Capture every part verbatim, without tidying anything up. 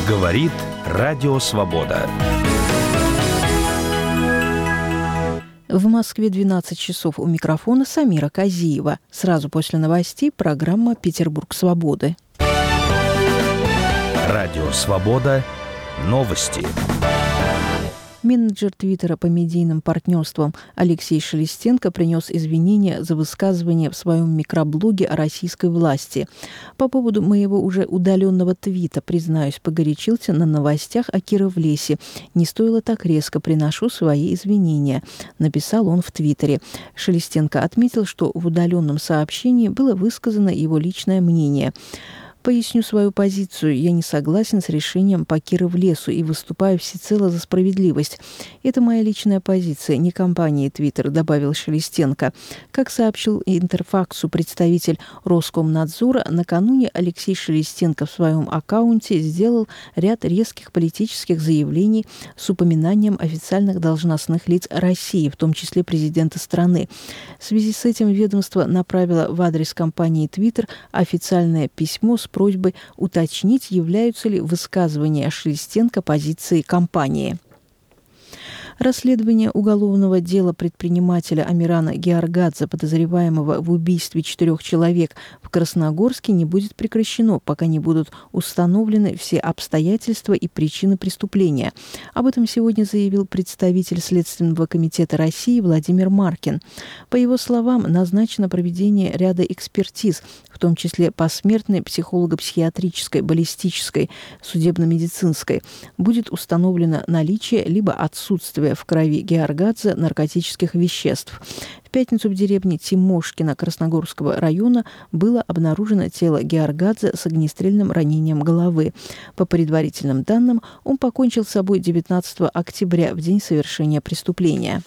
Говорит Радио Свобода. В Москве двенадцать часов. У микрофона Самира Казиева. Сразу после новостей программа «Петербург свободы». Радио Свобода. Новости. Менеджер Твиттера по медийным партнерствам Алексей Шелестенко принес извинения за высказывание в своем микроблоге о российской власти. По поводу моего уже удаленного твита, признаюсь, погорячился на новостях о Кировлесе. Не стоило так резко, приношу свои извинения, написал он в Твиттере. Шелестенко отметил, что в удаленном сообщении было высказано его личное мнение. Поясню свою позицию. Я не согласен с решением по Кировлесу и выступаю всецело за справедливость. Это моя личная позиция, не компании Twitter, добавил Шелестенко. Как сообщил Интерфаксу представитель Роскомнадзора, накануне Алексей Шелестенко в своем аккаунте сделал ряд резких политических заявлений с упоминанием официальных должностных лиц России, в том числе президента страны. В связи с этим ведомство направило в адрес компании Twitter официальное письмо с просьбой уточнить, являются ли высказывания Шелестенко позицией компании. Расследование уголовного дела предпринимателя Амирана Георгадзе, подозреваемого в убийстве четырех человек в Красногорске, не будет прекращено, пока не будут установлены все обстоятельства и причины преступления. Об этом сегодня заявил представитель Следственного комитета России Владимир Маркин. По его словам, назначено проведение ряда экспертиз, в том числе посмертной, психолого-психиатрической, баллистической, судебно-медицинской. Будет установлено наличие либо отсутствие в крови Георгадзе наркотических веществ. В пятницу в деревне Тимошкино Красногорского района было обнаружено тело Георгадзе с огнестрельным ранением головы. По предварительным данным, он покончил с собой девятнадцатого октября, в день совершения преступления.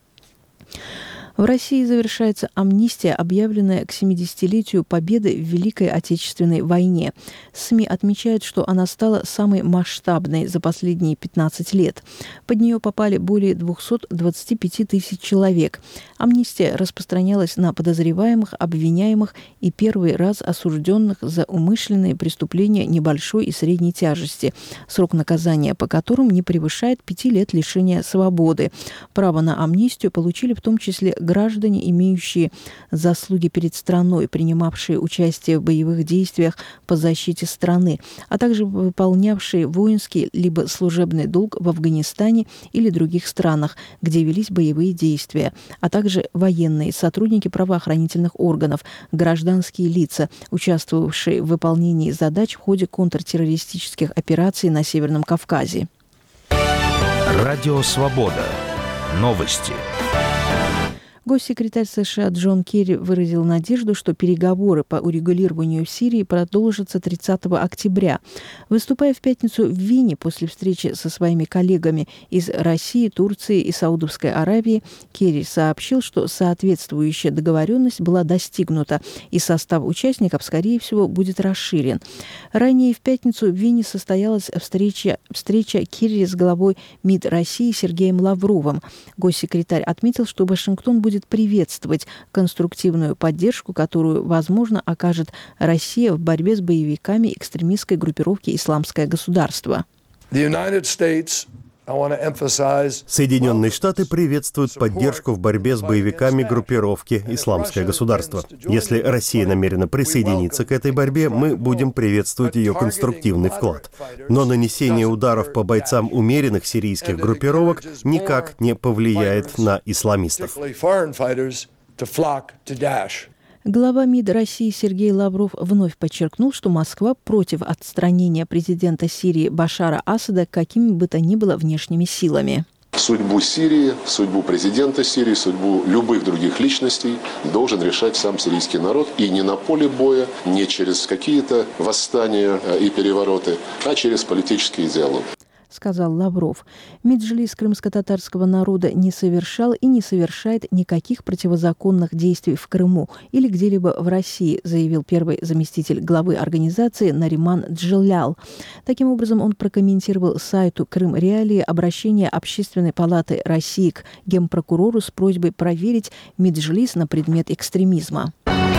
В России завершается амнистия, объявленная к семидесятилетию победы в Великой Отечественной войне. СМИ отмечают, что она стала самой масштабной за последние пятнадцать лет. Под нее попали более двухсот двадцати пяти тысяч человек. Амнистия распространялась на подозреваемых, обвиняемых и первый раз осужденных за умышленные преступления небольшой и средней тяжести, срок наказания по которым не превышает пяти лет лишения свободы. Право на амнистию получили в том числе граждане, имеющие заслуги перед страной, принимавшие участие в боевых действиях по защите страны, а также выполнявшие воинский либо служебный долг в Афганистане или других странах, где велись боевые действия, а также военные, сотрудники правоохранительных органов, гражданские лица, участвовавшие в выполнении задач в ходе контртеррористических операций на Северном Кавказе. Радио Свобода. Новости. Госсекретарь США Джон Керри выразил надежду, что переговоры по урегулированию Сирии продолжатся тридцатого октября. Выступая в пятницу в Вене после встречи со своими коллегами из России, Турции и Саудовской Аравии, Керри сообщил, что соответствующая договоренность была достигнута, и состав участников, скорее всего, будет расширен. Ранее в пятницу в Вене состоялась встреча, встреча Керри с главой МИД России Сергеем Лавровым. Госсекретарь отметил, что Вашингтон будет приветствовать конструктивную поддержку, которую, возможно, окажет Россия в борьбе с боевиками экстремистской группировки «Исламское государство». Соединенные Штаты приветствуют поддержку в борьбе с боевиками группировки «Исламское государство». Если Россия намерена присоединиться к этой борьбе, мы будем приветствовать ее конструктивный вклад. Но нанесение ударов по бойцам умеренных сирийских группировок никак не повлияет на исламистов. Глава МИД России Сергей Лавров вновь подчеркнул, что Москва против отстранения президента Сирии Башара Асада какими бы то ни было внешними силами. Судьбу Сирии, судьбу президента Сирии, судьбу любых других личностей должен решать сам сирийский народ. И не на поле боя, не через какие-то восстания и перевороты, а через политический диалог. Сказал Лавров. Меджлис крымско-татарского народа не совершал и не совершает никаких противозаконных действий в Крыму или где-либо в России, заявил первый заместитель главы организации Нариман Джиллял. Таким образом, он прокомментировал сайту «Крым Реалии» обращение Общественной палаты России к генпрокурору с просьбой проверить Меджлис на предмет экстремизма.